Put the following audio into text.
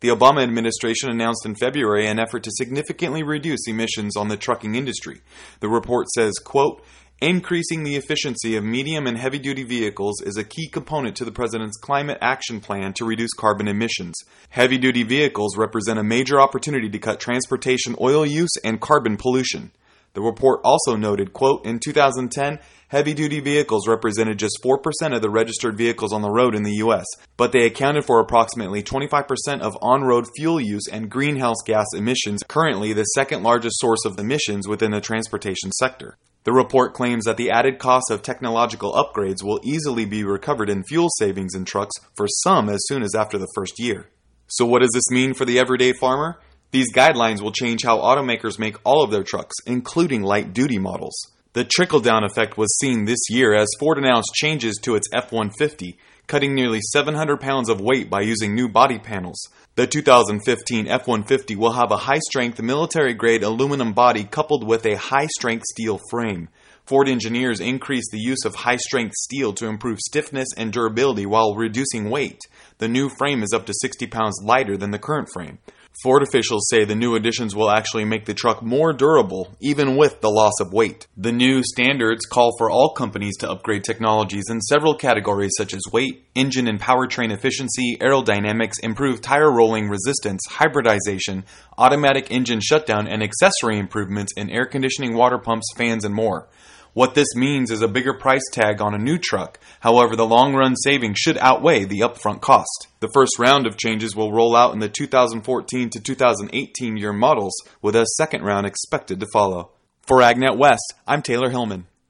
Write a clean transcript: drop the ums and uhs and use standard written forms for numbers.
The Obama administration announced in February an effort to significantly reduce emissions on the trucking industry. The report says, quote, "Increasing the efficiency of medium and heavy-duty vehicles is a key component to the President's climate action plan to reduce carbon emissions. Heavy-duty vehicles represent a major opportunity to cut transportation oil use and carbon pollution." The report also noted, quote, "In 2010, heavy-duty vehicles represented just 4% of the registered vehicles on the road in the U.S., but they accounted for approximately 25% of on-road fuel use and greenhouse gas emissions, currently the second largest source of emissions within the transportation sector." The report claims that the added cost of technological upgrades will easily be recovered in fuel savings in trucks for some as soon as after the first year. So what does this mean for the everyday farmer? These guidelines will change how automakers make all of their trucks, including light-duty models. The trickle-down effect was seen this year as Ford announced changes to its F-150, cutting nearly 700 pounds of weight by using new body panels. The 2015 F-150 will have a high-strength military-grade aluminum body coupled with a high-strength steel frame. Ford engineers increased the use of high-strength steel to improve stiffness and durability while reducing weight. The new frame is up to 60 pounds lighter than the current frame. Ford officials say the new additions will actually make the truck more durable, even with the loss of weight. The new standards call for all companies to upgrade technologies in several categories such as weight, engine and powertrain efficiency, aerodynamics, improved tire rolling resistance, hybridization, automatic engine shutdown, and accessory improvements in air conditioning, water pumps, fans, and more. What this means is a bigger price tag on a new truck. However, the long-run savings should outweigh the upfront cost. The first round of changes will roll out in the 2014 to 2018 year models, with a second round expected to follow. For AgNet West, I'm Taylor Hillman.